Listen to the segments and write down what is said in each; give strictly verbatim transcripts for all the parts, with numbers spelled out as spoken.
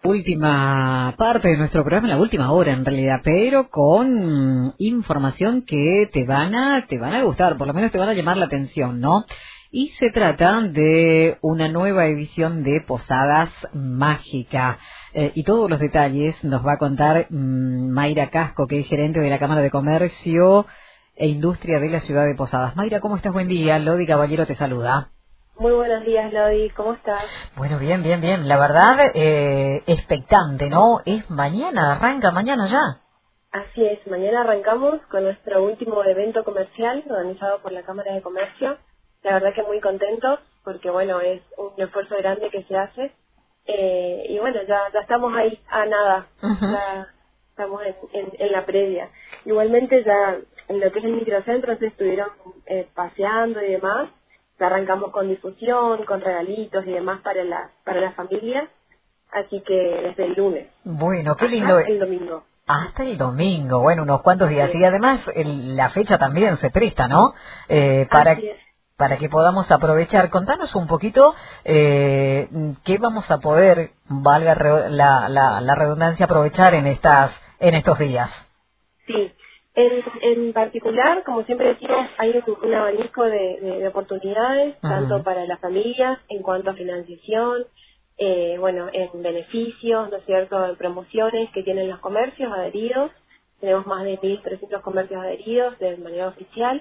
Última parte de nuestro programa, la última hora en realidad, pero con información que te van a, te van a gustar, por lo menos te van a llamar la atención, ¿no? Y se trata de una nueva edición de Posadas Mágica. Eh, y todos los detalles nos va a contar mmm, Mayra Casco, que es gerente de la Cámara de Comercio e Industria de la ciudad de Posadas. Mayra, ¿cómo estás? Buen día. Lodi Caballero te saluda. Muy buenos días, Lodi. ¿Cómo estás? Bueno, bien, bien, bien. La verdad, eh, expectante, ¿no? Es mañana, arranca mañana ya. Así es. Mañana arrancamos con nuestro último evento comercial organizado por la Cámara de Comercio. La verdad que muy contentos porque, bueno, es un esfuerzo grande que se hace. Eh, y bueno, ya, ya estamos ahí a nada. Uh-huh. Ya estamos en, en, en la previa. Igualmente ya en lo que es el microcentro se estuvieron eh, paseando y demás. Ya arrancamos con difusión, con regalitos y demás para la, para la familia. Así que desde el lunes. Bueno, qué lindo. Hasta el domingo. Hasta el domingo, bueno, unos cuantos días. Sí. Y además el, la fecha también se presta, ¿no? Eh, para, para que podamos aprovechar. Contanos un poquito eh, qué vamos a poder, valga la, la, la redundancia, aprovechar en estas en estos días. Sí. En, en particular, como siempre decimos, hay un, un abanico de, de, de oportunidades, uh-huh. tanto para las familias en cuanto a financiación, eh, bueno, en beneficios, ¿no es cierto?, en promociones que tienen los comercios adheridos. Tenemos más de mil trescientos comercios adheridos de manera oficial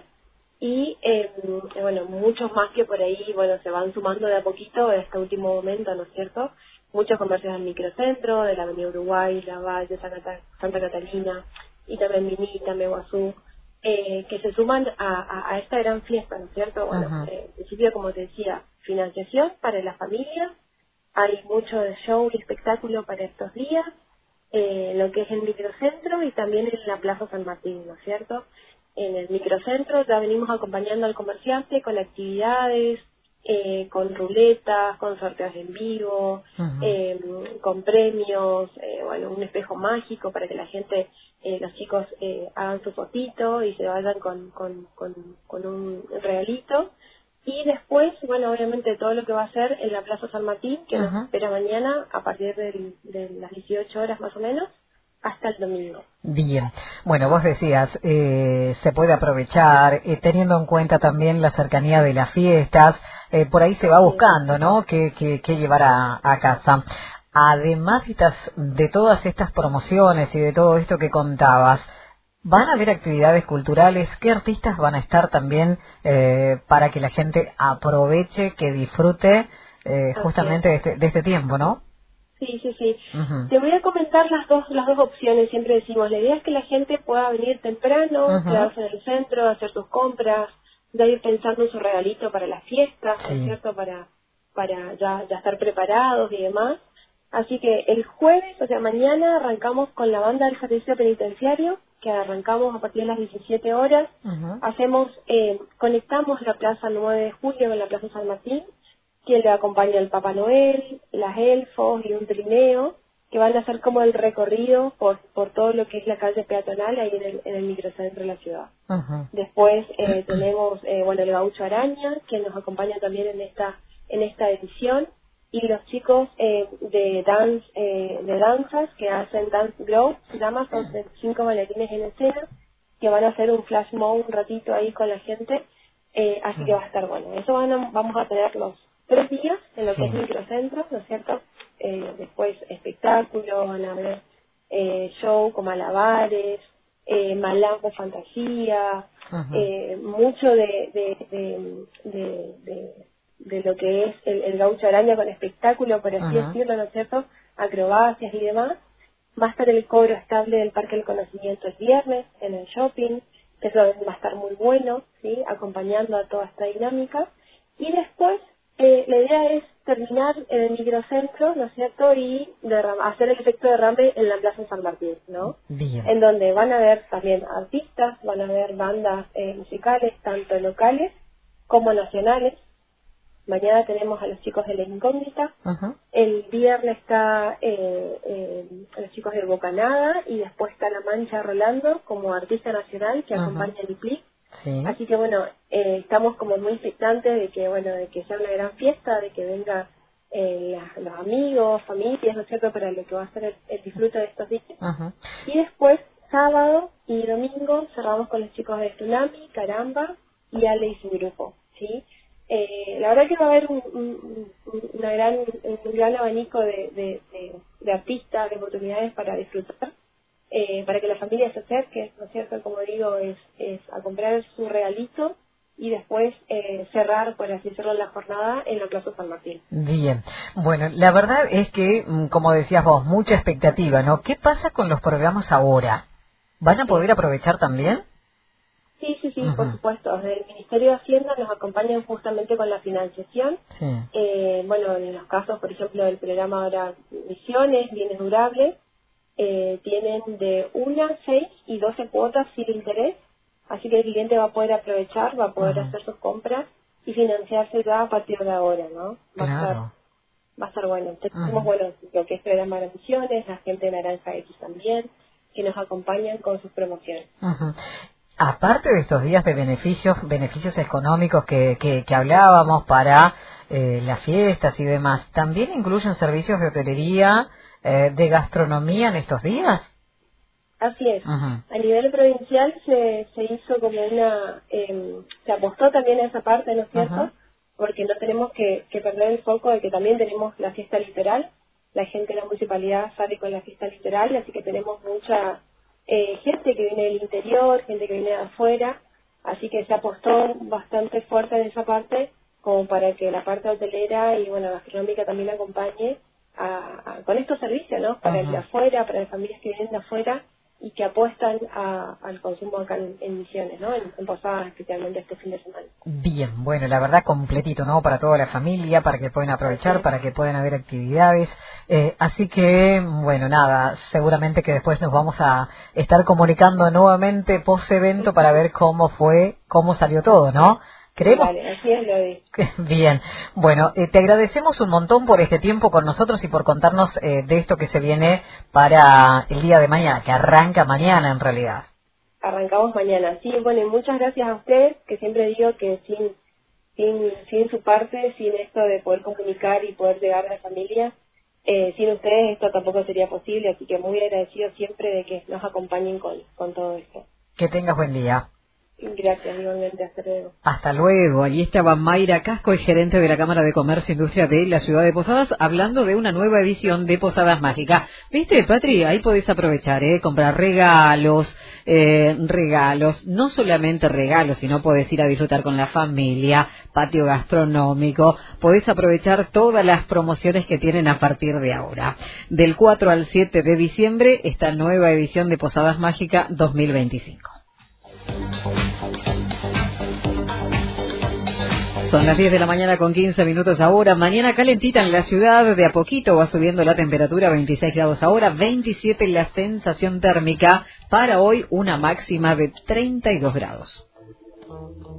y, eh, bueno, muchos más que por ahí, bueno, se van sumando de a poquito en este último momento, ¿no es cierto? Muchos comercios del microcentro, de la Avenida Uruguay, La Valle, Santa, Santa Catalina, y también Minita, Meguazú, eh, que se suman a, a, a esta gran fiesta, ¿no es cierto? Bueno, uh-huh. eh, en principio, como te decía, financiación para las familias, hay mucho de show y espectáculo para estos días, eh, lo que es el microcentro y también en la Plaza San Martín, ¿no es cierto? En el microcentro ya venimos acompañando al comerciante con actividades, eh, con ruletas, con sorteos en vivo, uh-huh. eh, con premios, eh, bueno, un espejo mágico para que la gente... Eh, los chicos eh, hagan su fotito y se vayan con, con, con, con un regalito. Y después, bueno, obviamente todo lo que va a ser en la Plaza San Martín, que uh-huh. nos espera mañana a partir de, de las dieciocho horas más o menos, hasta el domingo. Bien. Bueno, vos decías, eh, se puede aprovechar, eh, teniendo en cuenta también la cercanía de las fiestas, eh, por ahí se va buscando, ¿no?, qué, qué, qué llevar a, a casa. Además de, estas, de todas estas promociones y de todo esto que contabas, ¿van a haber actividades culturales? ¿Qué artistas van a estar también eh, para que la gente aproveche, que disfrute eh, justamente de este, de este tiempo, ¿no? Sí, sí, sí. Uh-huh. Te voy a comentar las dos las dos opciones, siempre decimos. La idea es que la gente pueda venir temprano, uh-huh. quedarse en el centro, hacer sus compras, ya ir pensando en su regalito para las fiestas, sí. ¿no es cierto?, para, para ya, ya estar preparados y demás. Así que el jueves, o sea, mañana arrancamos con la banda del servicio penitenciario, que arrancamos a partir de las diecisiete horas. Uh-huh. Hacemos, eh, conectamos la Plaza nueve de julio con la Plaza San Martín, que le acompaña el Papá Noel, las elfos y un trineo, que van a hacer como el recorrido por, por todo lo que es la calle peatonal ahí en el, en el microcentro de la ciudad. Uh-huh. Después eh, tenemos, eh, bueno, el Gaucho Araña, que nos acompaña también en esta, en esta edición. Y los chicos eh, de dance eh, de danzas que hacen Dance Glow, se llama, son cinco bailarines en escena que van a hacer un flash mob un ratito ahí con la gente, eh, así que va a estar bueno. Eso van a, vamos a tener los tres días en lo sí. que es microcentro, ¿no es cierto? Eh, después espectáculos, van a haber eh, show con malabares, eh, malambo fantasía, uh-huh. eh, mucho de... de, de, de, de de lo que es el, el Gaucho Araña con espectáculo, por así uh-huh. decirlo, ¿no es cierto?, acrobacias y demás. Va a estar el cobro estable del Parque del Conocimiento el viernes en el shopping, que eso va a estar muy bueno, ¿sí?, acompañando a toda esta dinámica. Y después, eh, la idea es terminar en el microcentro, ¿no es cierto?, y derram- hacer el efecto derrame en la Plaza San Martín, ¿no? Bien. En donde van a haber también artistas, van a haber bandas eh, musicales, tanto locales como nacionales. Mañana tenemos a los chicos de La Incógnita, uh-huh. el viernes está eh, eh, los chicos de Bocanada y después está La Mancha Rolando como artista nacional que uh-huh. acompaña el I P L I C. Sí. Así que bueno, eh, estamos como muy expectantes de que bueno de que sea una gran fiesta, de que venga eh, la, los amigos, familias, ¿no es cierto?, para lo que va a ser el, el disfrute de estos días. Uh-huh. Y después, sábado y domingo, cerramos con los chicos de Tsunami, Caramba y Ale y su grupo, ¿sí? Eh, la verdad que va a haber un, un, una gran, un gran abanico de, de, de, de artistas, de oportunidades para disfrutar, eh, para que la familia se acerque, ¿no es cierto?, como digo, es, es a comprar su regalito y después eh, cerrar, por así decirlo, la jornada en la Plaza San Martín. Bien, bueno, la verdad es que, como decías vos, mucha expectativa, ¿no? ¿Qué pasa con los programas ahora? ¿Van a poder aprovechar también? Sí, sí, sí, uh-huh. Por supuesto. Desde el Ministerio de Hacienda nos acompañan justamente con la financiación. Sí. Eh, bueno, en los casos, por ejemplo, del programa ahora Misiones, Bienes Durables, eh, tienen de una, seis y doce cuotas sin interés. Así que el cliente va a poder aprovechar, va a poder uh-huh. hacer sus compras y financiarse ya a partir de ahora, ¿no? Va, claro. a, estar, va a estar bueno. Tenemos, uh-huh. bueno, lo que es programa de Misiones, la gente de Naranja X también, que nos acompañan con sus promociones. Uh-huh. Aparte de estos días de beneficios, beneficios económicos que, que, que hablábamos para eh, las fiestas y demás, ¿también incluyen servicios de hotelería, eh, de gastronomía en estos días? Así es. Uh-huh. A nivel provincial se, se hizo como una... Eh, se apostó también a esa parte, ¿no es cierto? Uh-huh. Porque no tenemos que, que perder el foco de que también tenemos la fiesta litoral. La gente de la municipalidad sale con la fiesta litoral, así que tenemos mucha... Eh, gente que viene del interior, gente que viene de afuera, así que se apostó bastante fuerte en esa parte como para que la parte hotelera y bueno gastronómica también acompañe a, a, con estos servicios, ¿no? Para uh-huh. el de afuera, para las familias que vienen de afuera y que apuestan a, al consumo acá en, en Misiones, ¿no? En, en Posadas, especialmente este fin de semana. Bien, bueno, la verdad completito, ¿no? Para toda la familia, para que puedan aprovechar, para que puedan haber actividades. Eh, así que, bueno, nada, seguramente que después nos vamos a estar comunicando nuevamente post-evento para ver cómo fue, cómo salió todo, ¿no? ¿Creemos? Vale, así es, lo vi. Bien, bueno, eh, te agradecemos un montón por este tiempo con nosotros y por contarnos eh, de esto que se viene para el día de mañana, que arranca mañana en realidad. Arrancamos mañana, sí, bueno, y muchas gracias a ustedes, que siempre digo que sin, sin, sin su parte, sin esto de poder comunicar y poder llegar a la familia, eh, sin ustedes esto tampoco sería posible, así que muy agradecido siempre de que nos acompañen con, con todo esto. Que tengas buen día. Gracias, igualmente, hasta luego. Hasta luego. Allí estaba Mayra Casco, es gerente de la Cámara de Comercio e Industria de la Ciudad de Posadas, hablando de una nueva edición de Posadas Mágicas. ¿Viste, Patri? Ahí podés aprovechar, ¿eh? Comprar regalos, eh, regalos, no solamente regalos, sino podés ir a disfrutar con la familia, patio gastronómico, podés aprovechar todas las promociones que tienen a partir de ahora. Del cuatro al siete de diciembre, esta nueva edición de Posadas Mágicas dos mil veinticinco. Son las diez de la mañana con quince minutos ahora. Mañana calentita en la ciudad, de a poquito va subiendo la temperatura, veintiséis grados ahora, veintisiete la sensación térmica. Para hoy una máxima de treinta y dos grados.